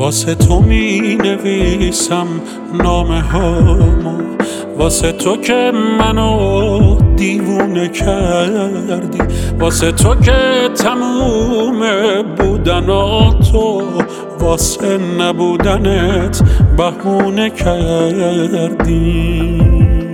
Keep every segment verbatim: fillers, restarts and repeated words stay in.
واسه تو می نویسم نامه هامو، واسه تو که منو دیوونه کردی، واسه تو که تموم بودناتو واسه نبودنت بهونه کردی.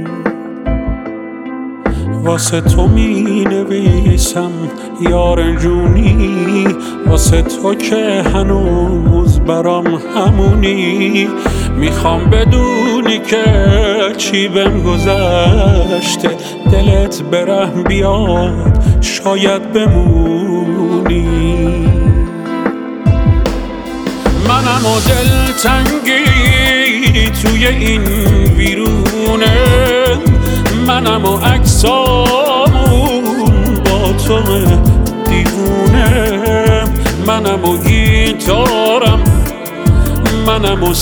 واسه تو می نویسم یار جونی، واسه تو که هنوز برام همونی. میخوام بدونی که چی بهم گذشته، دلت برهم بیاد شاید بمونی. منم و دلتنگی توی این ویرونه، منم و عکسامون با تو دیوونه، منم و گیتارم، منم و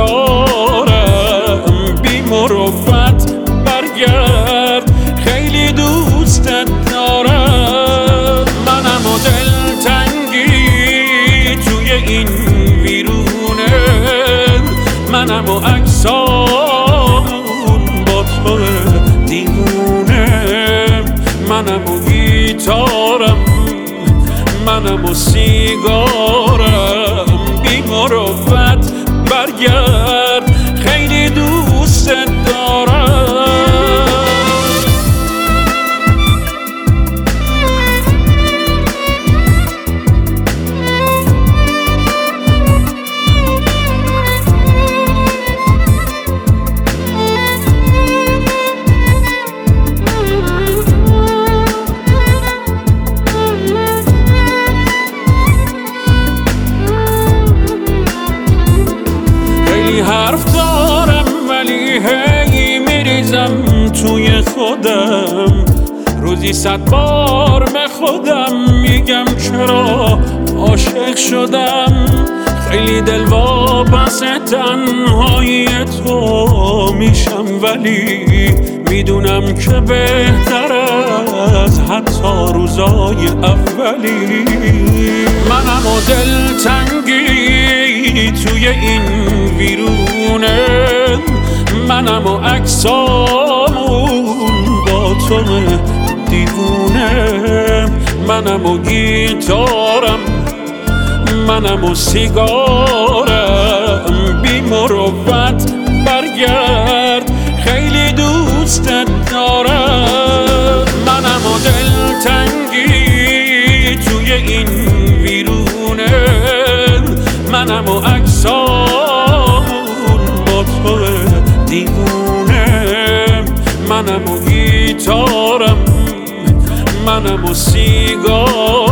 سیگارم، بی مروت برگرد خیلی دوستت دارم. منم و دلتنگی توی این ویرونه، منم و عکسامون با تو دیوونه، منم و گیتارم، منم و سیگارم، بی مروت برگرد خیلی دوستت دارم. حرف دارم ولی هی میریزم توی خودم، روزی صد بار به خودم میگم چرا عاشق شدم. خیلی دلواپس تنهایی تو میشم ولی میدونم که بهتر از حتی روزای اولی. منم و دلتنگی توی این ویرونه، منم و عکسامون با تو دیوونه، منم و گیتارم، منم و سیگارم، بی مروت برگرد خیلی دوستت دارم. منم و دلتنگی توی این ویرونه، منم و عکسامون با تو دیوونه، منم و گیتارم، منم و سیگارم،